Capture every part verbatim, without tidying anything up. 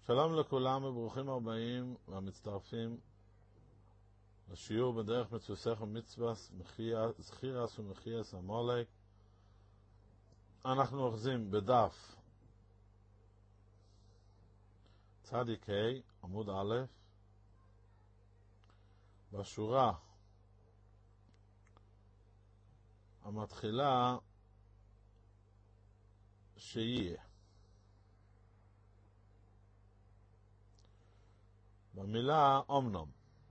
שלום לכולם וברוכים הבאים והמצטרפים לשיעור בדרך מצווסך ומצווה זכירס ומחייס המולק. אנחנו אוחזים בדף צדיק ה' עמוד א', בשורה המתחילה שיהיה. במילה אומנום.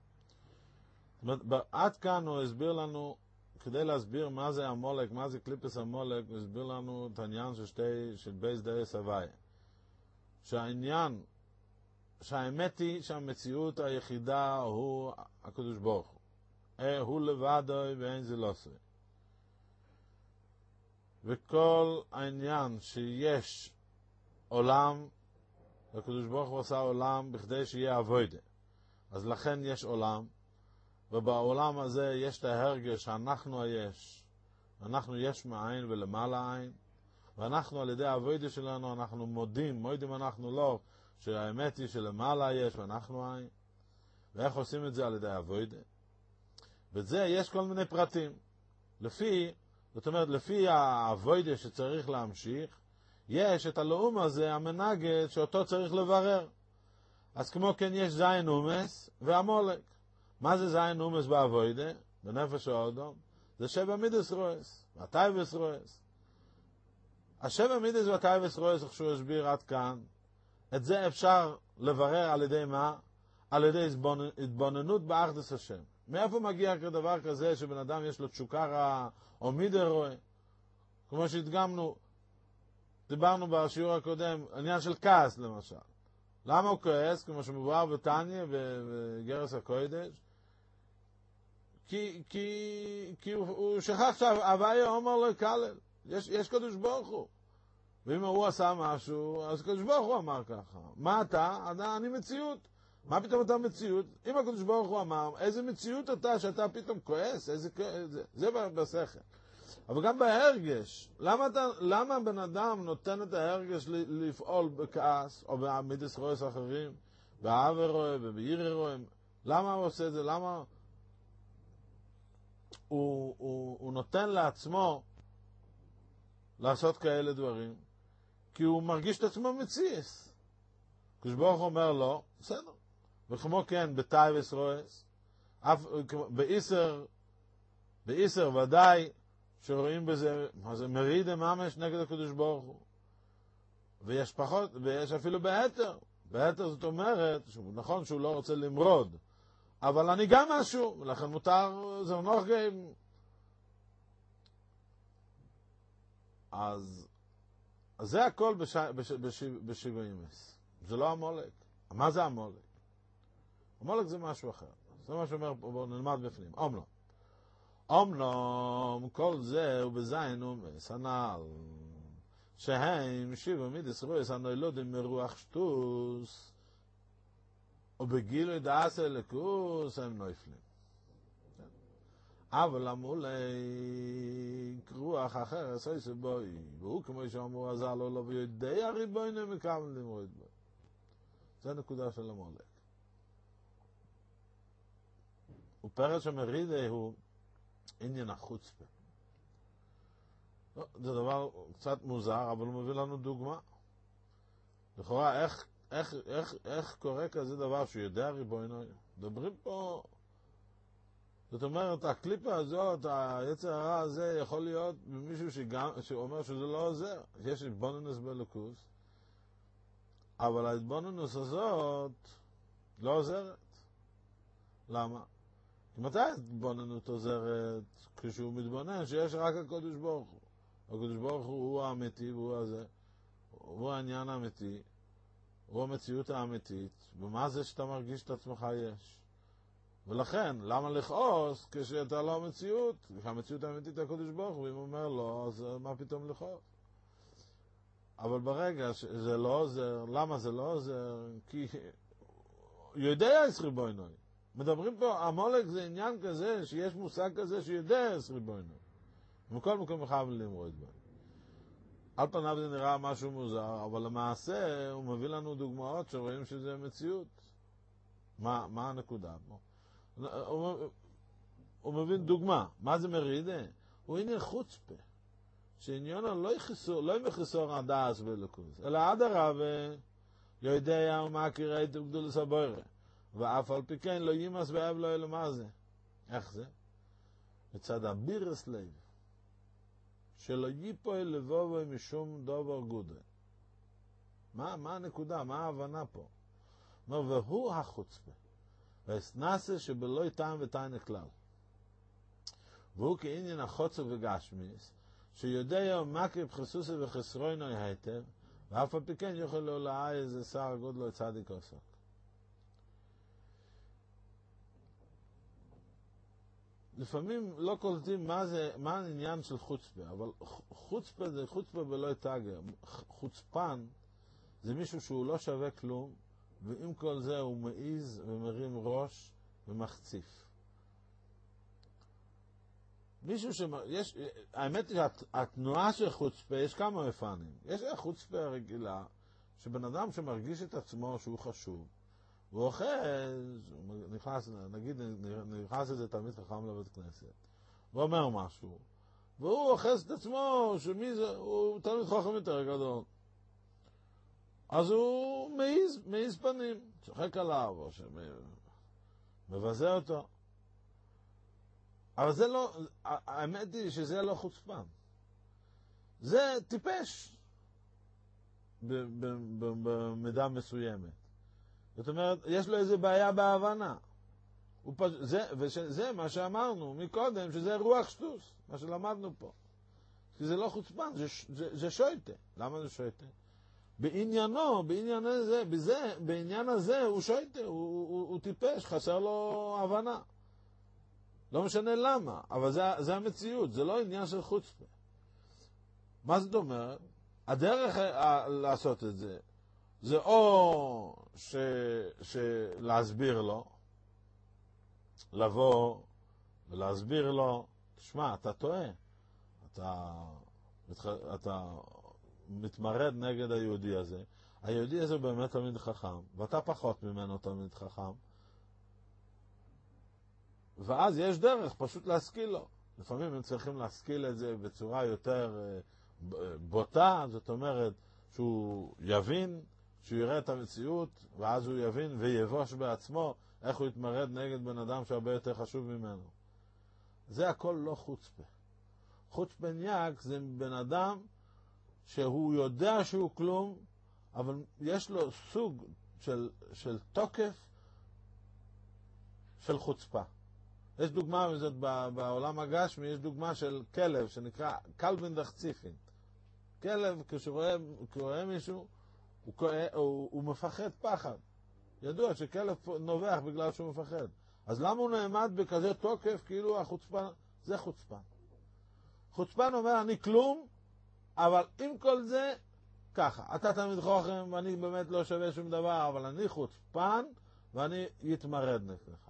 עד כאן הוא הסביר לנו, כדי להסביר מה זה המולק, מה זה קליפס המולק, הוא הסביר לנו את העניין של שתי, של בייס דייס הוואי. שהעניין, שהאמת היא שהמציאות היחידה הוא הקדוש ברוך הוא. הוא לבדו ואין זה לא עושה. וכל העניין שיש עולם, הקדוש ברוך הוא עשה עולם בכדי שיהיה עבודה. אז לכן יש עולם, ובעולם הזה יש את ההרגש שאנחנו היש. אנחנו יש מעין ולמעלה עין, ואנחנו על ידי העבודה שלנו אנחנו מודים, מודים אנחנו לא, שהאמת היא שלמעלה יש ואנחנו עין. ואיך עושים את זה על ידי העבודה? וזה יש כל מיני פרטים. לפי, זאת אומרת, לפי העבודה שצריך להמשיך, יש את הלאום הזה, המנגד, שאותו צריך לברר. אז כמו כן יש זין אומס והמולק. מה זה זין אומס בעבודה? בנפש האדם? זה שבע מידס רועס, והטייבס רועס. השבע מידס והטייבס רועס, איך שהוא הסביר עד כאן, את זה אפשר לברר על ידי מה? על ידי התבוננות באחדות השם. מאיפה מגיע כדבר כזה שבן אדם יש לו תשוקה רעה או מידר רואה? כמו שהדגמנו, דיברנו בשיעור הקודם, עניין של כעס למשל. למה הוא כועס? כמו שמובהר בתניא וגרס הקודש, כי, כי, כי הוא, הוא שכח שהוויה אומר לו יקלל. יש, יש קדוש ברוך הוא. ואם הוא עשה משהו, אז קדוש ברוך הוא אמר ככה. מה אתה? אתה אני מציאות. מה פתאום אתה מציאות? אם הקדוש ברוך הוא אמר, איזה מציאות אתה שאתה פתאום כועס? איזה, זה, זה בשכל. אבל גם בהרגש, למה, אתה, למה בן אדם נותן את ההרגש לפעול בכעס, או בעמידס רועס אחרים, בעבר רואה, ובעיר רואה? למה הוא עושה את זה? למה הוא, הוא, הוא נותן לעצמו לעשות כאלה דברים? כי הוא מרגיש את עצמו מציאס. כשברוך אומר לו, בסדר. וכמו כן, בטייבס רועס, באיסר, באיסר ודאי, שרואים בזה, מה זה מרידה ממש נגד הקדוש ברוך הוא. ויש פחות, ויש אפילו בהתר. בהתר זאת אומרת, נכון שהוא לא רוצה למרוד, אבל אני גם משהו, ולכן מותר, זה נוח גם. אז, אז זה הכל בש, בש, בש, בשבעימס. זה לא המולק. מה זה המולק? המולק זה משהו אחר. זה מה שאומר, בואו נלמד בפנים. אומנם. אומנם כל זה הוא בזין אומס הנעל שהם שיבו מידס רועס הנוילודים מרוח שטוס ובגילוי דעס אלוקוס הם נויפלים. אבל המולי רוח אחר עשוי שבוי והוא כמו שאמרו עזר לו לא ויודע הריבונו מקבל למרות בו. זה נקודה של המולק. ופרש המרידה הוא עניין החוצפה. לא, זה דבר קצת מוזר, אבל הוא מביא לנו דוגמה. לכאורה, איך, איך, איך, איך קורה כזה דבר שהוא יודע ריבונו? מדברים פה, זאת אומרת, הקליפה הזאת, היצר הרע הזה, יכול להיות מישהו שגם, שאומר שזה לא עוזר. יש התבוננות באלוקות, אבל ההתבוננות הזאת לא עוזרת. למה? מתי ההתבוננות עוזרת? כשהוא מתבונן שיש רק הקדוש ברוך הוא. הקדוש ברוך הוא הוא האמיתי והוא הזה. הוא העניין האמיתי. הוא המציאות האמיתית. ומה זה שאתה מרגיש את עצמך יש? ולכן, למה לכעוס כשאתה לא המציאות? כשהמציאות האמיתית הקדוש ברוך הוא, אם הוא אומר לא, אז מה פתאום לכעוס? אבל ברגע שזה לא עוזר, למה זה לא עוזר? כי יודע יש ריבונו. מדברים פה, המולק זה עניין כזה, שיש מושג כזה שיודע יש ריבונו. מכל מקום חייב למרוד בו. על פניו זה נראה משהו מוזר, אבל למעשה הוא מביא לנו דוגמאות שרואים שזה מציאות. מה, מה הנקודה פה? הוא, הוא מבין דוגמה. מה זה מרידה? הוא עניין חוצפה. שעניונו לא יחסור, לא יחסור הדס ולקוס, אלא אדרבה יודע ומה קיראית גדולת הבוירה. ואף על פי כן לא יימס ואהב לא אלא מה זה. איך זה? מצד הבירס לב. שלא ייפול לבובו משום דבר גודל. מה, מה הנקודה? מה ההבנה פה? אומר, והוא החוצפה. והסנסה שבלא טעם וטענה כלל. והוא כעניין החוצה וגשמיס, שיודע ומקריב חסוסה וחסרוינו היטב, ואף על פי כן יוכל להולאה איזה שר גודלו צדיק עוסק. לפעמים לא קולטים מה זה, מה העניין של חוצפה, אבל חוצפה זה חוצפה בלא תגר. חוצפן זה מישהו שהוא לא שווה כלום, ועם כל זה הוא מעיז ומרים ראש ומחציף. מישהו שיש, האמת היא שהתנועה של חוצפה, יש כמה מפנים. יש החוצפה הרגילה, שבן אדם שמרגיש את עצמו שהוא חשוב, הוא אוחז, הוא נכנס, נגיד, נכנס איזה תלמיד חכם לבית כנסת, הוא אומר משהו, והוא אוחז את עצמו, שמי זה, הוא תלמיד חכם יותר גדול. אז הוא מעיז, מעיז פנים, צוחק עליו, או שמבזה אותו. אבל זה לא, האמת היא שזה לא חוצפן. זה טיפש, במידה מסוימת. זאת אומרת, יש לו איזו בעיה בהבנה. פש... זה, וזה מה שאמרנו מקודם, שזה רוח שטוס, מה שלמדנו פה. כי זה לא חוצפן, זה, זה, זה שויטה. למה זה שויטה? בעניינו, בעניין הזה, בזה, בעניין הזה הוא שויטה, הוא, הוא, הוא, הוא טיפש, חסר לו הבנה. לא משנה למה, אבל זה, זה המציאות, זה לא עניין של חוצפה. מה זאת אומרת? הדרך ה- לעשות את זה, זה או ש, שלהסביר לו, לבוא ולהסביר לו, תשמע, אתה טועה, אתה, אתה מתמרד נגד היהודי הזה, היהודי הזה באמת תלמיד חכם, ואתה פחות ממנו תלמיד חכם, ואז יש דרך פשוט להשכיל לו. לפעמים הם צריכים להשכיל את זה בצורה יותר בוטה, זאת אומרת שהוא יבין, שהוא יראה את המציאות, ואז הוא יבין ויבוש בעצמו איך הוא יתמרד נגד בן אדם שהרבה יותר חשוב ממנו. זה הכל לא חוצפה. חוצפניאק זה בן אדם שהוא יודע שהוא כלום, אבל יש לו סוג של, של תוקף של חוצפה. יש דוגמה מזאת בעולם הגשמי, יש דוגמה של כלב שנקרא קלבן דחציפין. כלב, כשרואה רואה מישהו, הוא, הוא, הוא מפחד פחד. ידוע שכלב נובח בגלל שהוא מפחד. אז למה הוא נעמד בכזה תוקף כאילו החוצפן? זה חוצפן. חוצפן אומר, אני כלום, אבל עם כל זה, ככה. אתה תמיד חוכם ואני באמת לא שווה שום דבר, אבל אני חוצפן ואני יתמרד נגדך.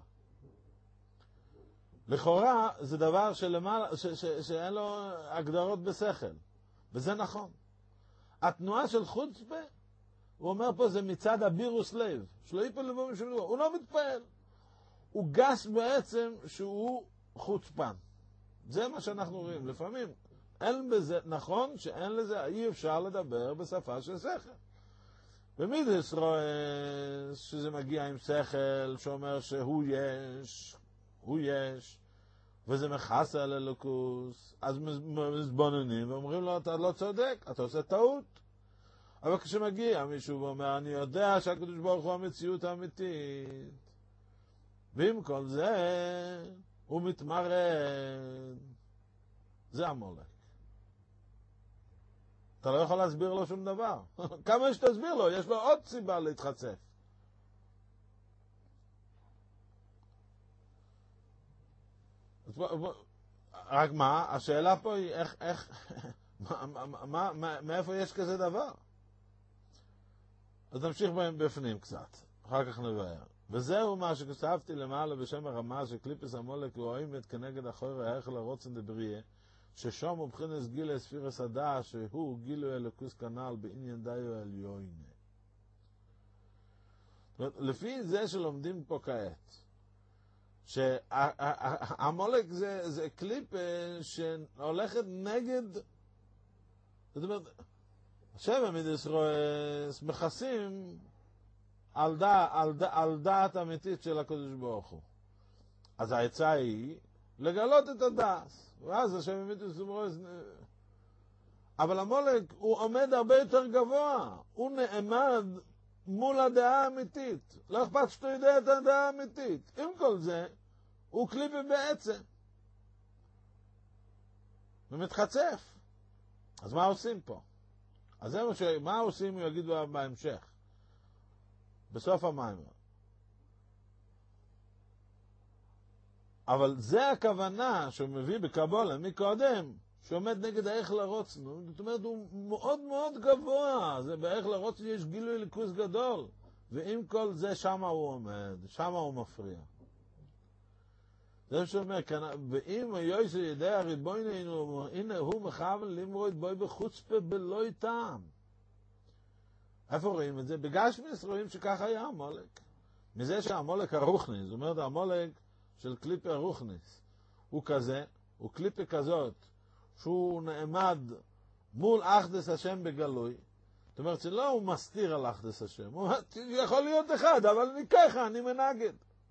לכאורה זה דבר שלמעלה, ש, ש, שאין לו הגדרות בשכל. וזה נכון. התנועה של חוצפה, הוא אומר פה, זה מצד הבירוס לב. שלא ייפול לבוא משום דבר. הוא לא מתפעל. הוא גס בעצם שהוא חוצפן. זה מה שאנחנו רואים. לפעמים אין בזה, נכון שאין לזה, אי אפשר לדבר בשפה של שכל. במידס רואה שזה מגיע עם שכל שאומר שהוא יש, הוא יש, וזה מחסה על אלוקוס, אז מזבוננים ואומרים לו, אתה לא צודק, אתה עושה טעות. אבל כשמגיע מישהו ואומר, אני יודע שהקדוש ברוך הוא המציאות האמיתית, ועם כל זה הוא מתמרד, זה המולק. אתה לא יכול להסביר לו שום דבר. כמה שתסביר לו, יש לו עוד סיבה להתחצף. רק מה, השאלה פה היא איך, איך, מה, מה, מה, מאיפה יש כזה דבר? אז נמשיך בהם בפנים קצת, אחר כך נבהר. וזהו מה שכתבתי למעלה בשם הרמה שקליפס המולק הוא עימת כנגד אחר ההיכל הרוצן דבריה, ששום מבחינס גילה ספירס הדעת, שהוא גילו אלוקוס כנ"ל בעניין דיו עליון. לפי זה שלומדים פה כעת, שהמולק זה, זה קליפ שהולכת נגד, זאת אומרת, השם מידס מכסים על, דע, על, דע, על דעת אמיתית של הקדוש ברוך הוא. אז העצה היא לגלות את הדעת, ואז השם מידס רואה, אבל המולק הוא עומד הרבה יותר גבוה, הוא נעמד מול הדעה האמיתית, לא אכפת שאתה יודע את הדעה האמיתית. עם כל זה, הוא קליפי בעצם. ומתחצף. אז מה עושים פה? אז זה מה, ש... מה עושים, הוא יגיד בהמשך. בסוף המיימר. אבל זה הכוונה שהוא מביא בקבולה מקודם, שעומד נגד האיך לרוצנו. זאת אומרת, הוא מאוד מאוד גבוה. זה באיך לרוצנו יש גילוי ליכוס גדול. ועם כל זה שמה הוא עומד, שמה הוא מפריע. זה שאומר, ואם היועץ ידע ריבונו, הנה הוא מכוון למרוד בוי בחוצפה בלוי טעם. איפה רואים את זה? בגשמיס רואים שכך היה המולק. מזה שהמולק הרוחניס, זאת אומרת, המולק של קליפי הרוחניס, הוא כזה, הוא קליפי כזאת, שהוא נעמד מול אחדס השם בגלוי. זאת אומרת, שלא הוא מסתיר על אחדס השם, הוא יכול להיות אחד, אבל אני ככה, אני מנגד.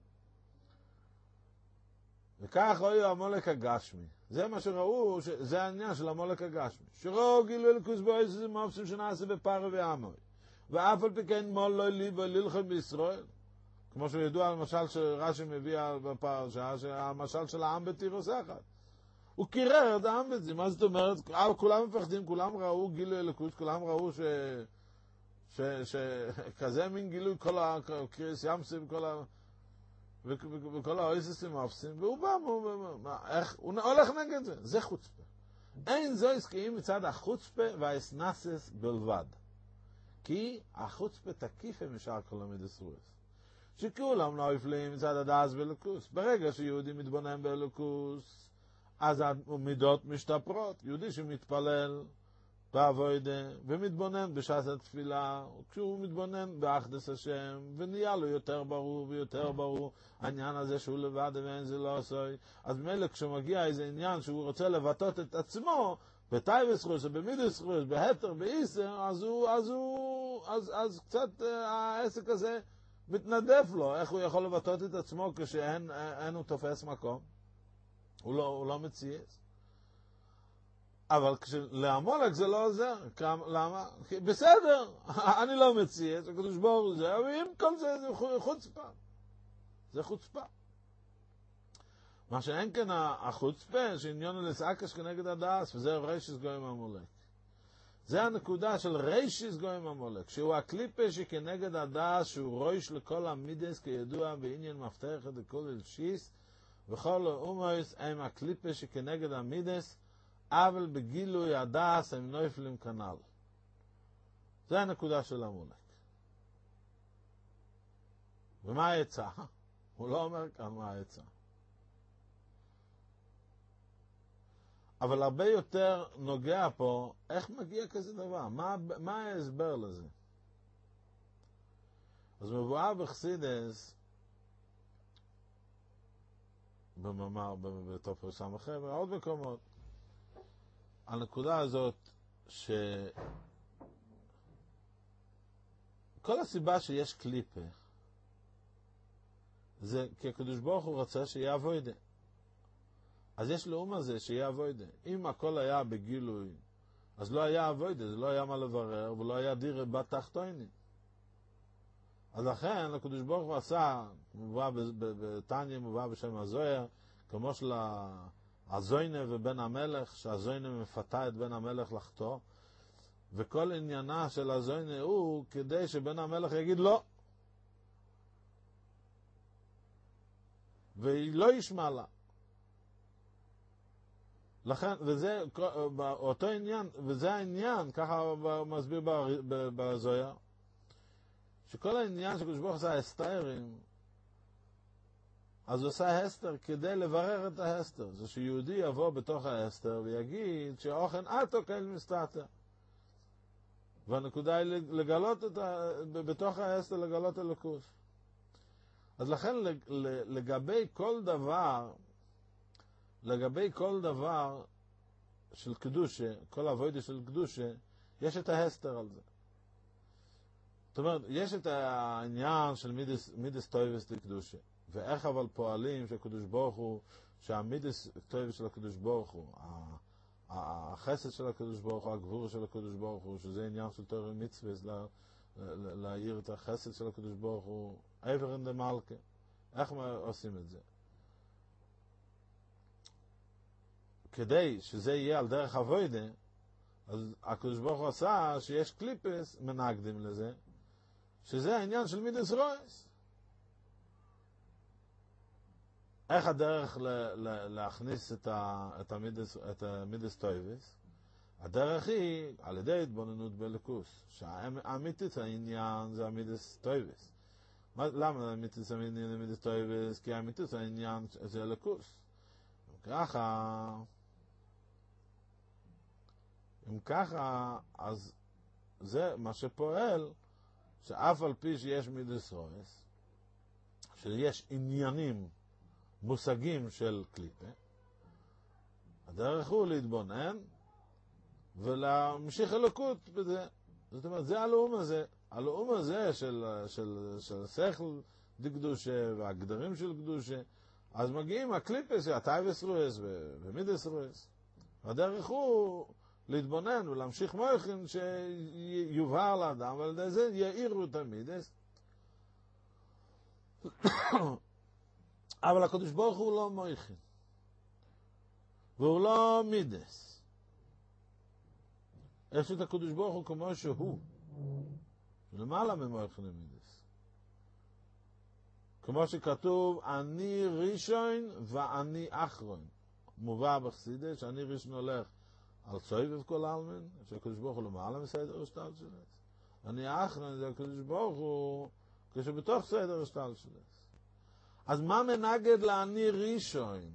וכך ראו המולק הגשמי. זה מה שראו, זה העניין של המולק הגשמי. שראו גילו אלוקוס בויס, זה מופסים שנעשה בפרה ועמוי. ואף על פי כן מול לא ליב וללכם בישראל. כמו שידוע על משל שרש"י מביא בפרשה, שהמשל של העם בתירוס אחד. הוא קירר את העם בזה. מה זאת אומרת? כולם מפחדים, כולם ראו גילו אלוקוס, כולם ראו ש... ש... ש... כזה מין גילוי כל הקריס ימסים, כל ה... וכל האויססים האפסים, והוא בא, איך, הוא הולך נגד זה, זה חוצפה. אין זו עסקיים מצד החוצפה והאסנסס בלבד. כי החוצפה תקיפה משאר כל המידס רועס. שכולם לא יפלים מצד הדעס באלוקוס. ברגע שיהודי מתבונן באלוקוס, אז המידות משתפרות. יהודי שמתפלל בעבודה ומתבונן בשעת התפילה, כשהוא מתבונן באחדס השם, ונהיה לו יותר ברור ויותר ברור העניין הזה שהוא לבד ואין זה לא עשוי. אז במילא כשמגיע איזה עניין שהוא רוצה לבטאות את עצמו, בטייבס חוס, במידס חוס, בהתר, באיסר, אז הוא, אז הוא, אז, אז קצת העסק הזה מתנדף לו, איך הוא יכול לבטאות את עצמו כשאין אין הוא תופס מקום. הוא לא, הוא לא מציאס. אבל להמולק זה לא עוזר. למה? בסדר, אני לא מציע, זה הקדוש ברוך הוא זה, אבל אם כל זה זה חוצפה. זה חוצפה. מה שאין כאן החוצפה, שעניון לסעקש כנגד הדעס, וזה רישיס גויים המולק. זה הנקודה של רישיס גויים המולק, שהוא הקליפה שכנגד הדעס, שהוא רויש לכל המידס, כידוע בעניין מפתח את הכל אלשיס, וכל האומויס הם הקליפה שכנגד המידס, אבל בגילוי הדעס הם נויפלים כנ"ל. זה הנקודה של המולק. ומה העצה? הוא לא אומר כאן מה העצה. אבל הרבה יותר נוגע פה, איך מגיע כזה דבר? מה, מה ההסבר לזה? אז מבואה בחסידס, במאמר, בתופר סמכם, ועוד מקומות, הנקודה הזאת שכל הסיבה שיש קליפה זה כי הקדוש ברוך הוא רצה שיהיה אבוידה. אז יש לאום הזה שיהיה אבוידה. אם הכל היה בגילוי, אז לא היה אבוידה, זה לא היה מה לברר, ולא היה דיר בת תחתוני. אז לכן הקדוש ברוך הוא עשה, מובא בתניא, מובא בשם הזוהר, כמו של הזוינה ובן המלך, שהזוינה מפתה את בן המלך לחטוא, וכל עניינה של הזוינה הוא כדי שבן המלך יגיד לא. והיא לא ישמע לה. לכן, וזה אותו עניין, וזה העניין, ככה הוא מסביר בזוהר, שכל העניין שקדוש ברוך הוא עשה אסתרים, אז הוא עושה הסתר כדי לברר את ההסתר. זה שיהודי יבוא בתוך ההסתר ויגיד שאוכן אתו כאל מסתתר. והנקודה היא לגלות את ה... בתוך ההסתר לגלות אלוקות. אז לכן לגבי כל דבר, לגבי כל דבר של קדושה, כל עבודה של קדושה, יש את ההסתר על זה. זאת אומרת, יש את העניין של מידס, מידס טויבס לקדושה. ואיך אבל פועלים שהקדוש ברוך הוא, שהמידס טויבס של הקדוש ברוך הוא, החסד של הקדוש ברוך הוא, הגבור של הקדוש ברוך הוא, שזה עניין של תורה ומצוות, להעיר את החסד של הקדוש ברוך הוא, עבר אין דמלכה. איך עושים את זה? כדי שזה יהיה על דרך עבודה, אז הקדוש ברוך הוא עשה שיש קליפס מנגדים לזה, שזה העניין של מידס רויס. איך הדרך ל- ל- להכניס את, ה- את המידס, את המידס טויבס? הדרך היא על ידי התבוננות בליקוס, שהאמיתית העניין זה המידס טויבס. למה האמיתית העניין זה מידס טויבס? כי האמיתית העניין זה ליקוס. ככה, אם ככה, אז זה מה שפועל, שאף על פי שיש מידס רויס, שיש עניינים, מושגים של קליפה, הדרך הוא להתבונן ולהמשיך אלוקות בזה. זאת אומרת, זה הלאום הזה, הלאום הזה של, של, של שכל דקדושה והגדרים של קדושה, אז מגיעים הקליפס, הטייבס רויס ומידס רויס. הדרך הוא להתבונן ולהמשיך מויכין שיובהר לאדם, ועל ידי זה יאירו את המידס. אבל הקדוש ברוך הוא לא מויכין, והוא לא מידס. יש את הקדוש ברוך הוא כמו שהוא, למעלה ממויכין ומידס. כמו שכתוב, אני ראשון ואני אחרון. מובא בחסידות שאני ראשון הולך על סובב כל העלמין, שהקדוש ברוך הוא למעלה מסדר השתל שלו. אני האחרון זה הקדוש ברוך הוא כשבתוך סדר השתל שלו. אז מה מנגד לאני ראשון?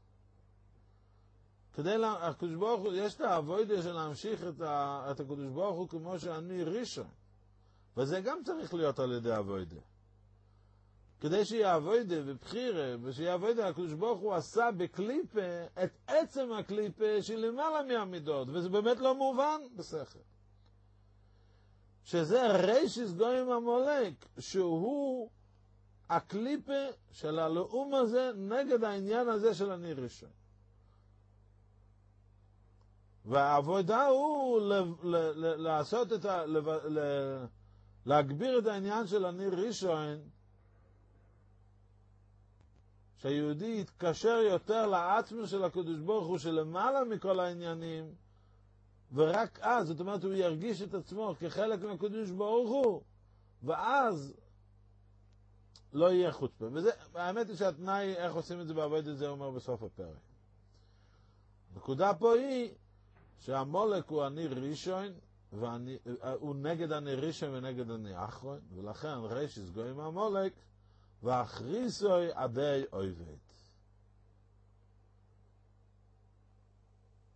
כדי לה, הקדוש ברוך הוא, יש את העבודה של להמשיך את, ה, את הקדוש ברוך הוא כמו שאני ראשון. וזה גם צריך להיות על ידי עבודה. כדי שיהיה עבודה ובחירה, ושיהיה עבודה, הקדוש ברוך הוא עשה בקליפה את עצם הקליפה שלמעלה מהמידות, וזה באמת לא מובן בשכל. שזה רישיס גויים המולק, שהוא הקליפה של הלאום הזה נגד העניין הזה של אני ראשון. והעבודה הוא ל- ל- ל- לעשות את ה... ל- ל- להגביר את העניין של אני ראשון, שהיהודי יתקשר יותר לעצמו של הקדוש ברוך הוא שלמעלה מכל העניינים, ורק אז, זאת אומרת, הוא ירגיש את עצמו כחלק מהקדוש ברוך הוא, ואז לא יהיה חוצפה. וזה, האמת היא שהתנאי, איך עושים את זה בעבודה, זה אומר בסוף הפרק. הנקודה פה היא שהמולק הוא אני ראשון, ואני, הוא נגד אני ראשון ונגד אני אחרון, ולכן רישיס גויים המולק, ואחריסוי עדי אויבד.